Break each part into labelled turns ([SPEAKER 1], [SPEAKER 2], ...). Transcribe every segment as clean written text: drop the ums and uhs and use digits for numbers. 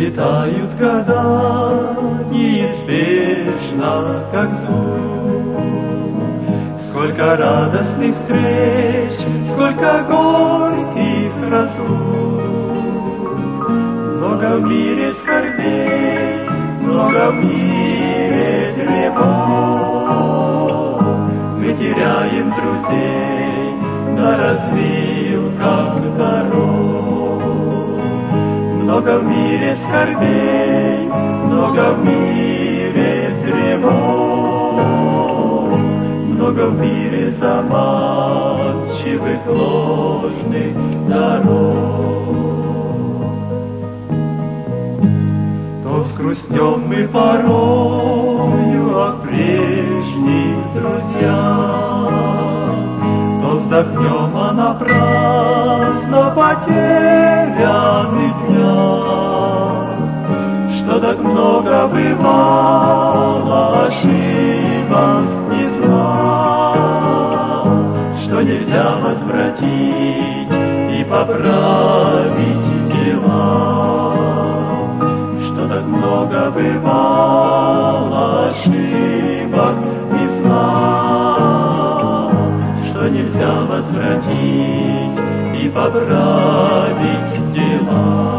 [SPEAKER 1] Улетают года неизбежно, как звук. Сколько радостных встреч, сколько горьких разлук. Много в мире скорбей, много в мире тревог. Мы теряем друзей на развилках дорог. Много в мире скорбей, много в мире тревог. Много в мире заманчивых ложных дорог. То взгрустнем мы порою о прежних друзьях, то вздохнем о напрасно потерянных днях. Что так много бывало ошибок и зла, что нельзя возвратить и поправить дела. Что так много бывало ошибок и зла, что нельзя возвратить и поправить дела.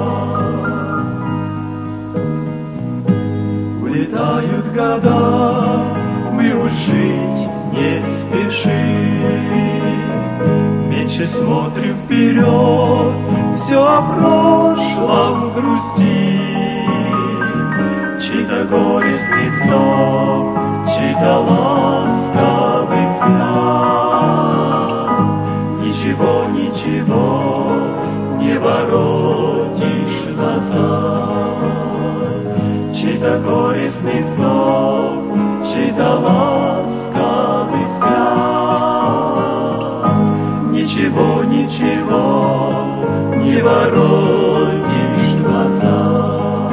[SPEAKER 1] Улетают года, мы уж жить не спешим, меньше смотрим вперед, все о прошлом грустим. Чей-то горестный вздох, чей-то ласковый взгляд. Ничего, ничего не воротишь назад. Чей-то горестный вздох, чей-то ласковый взгляд. Ничего, ничего не воротишь назад.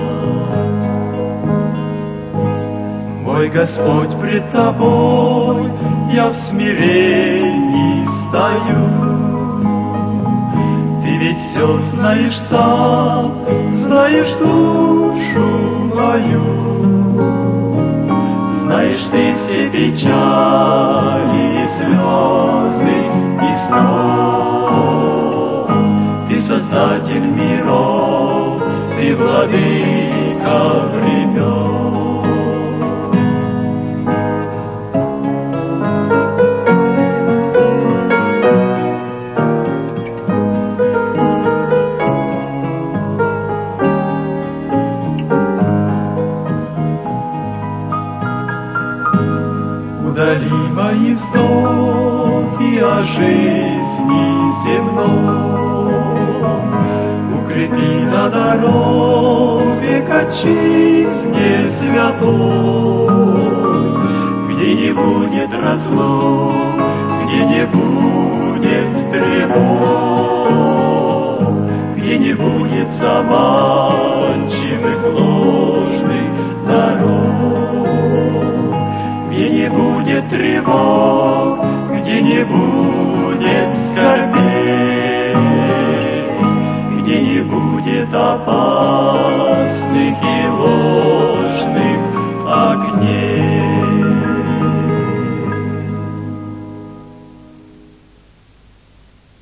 [SPEAKER 1] Мой Господь пред тобой, я в смирении стою. Ты ведь все знаешь сам, знаешь душу мою. Знаешь ты все печали и слезы и снов. Ты создатель миров, ты владыка времен. Удали мои вздохи о жизни земной, укрепи на дороге к отчизне святой, где не будет разлук, где не будет тревог, где не будет заманчивых ложных дорог. Где не будет тревог, где не будет скорбей, где не будет опасных и ложных огней.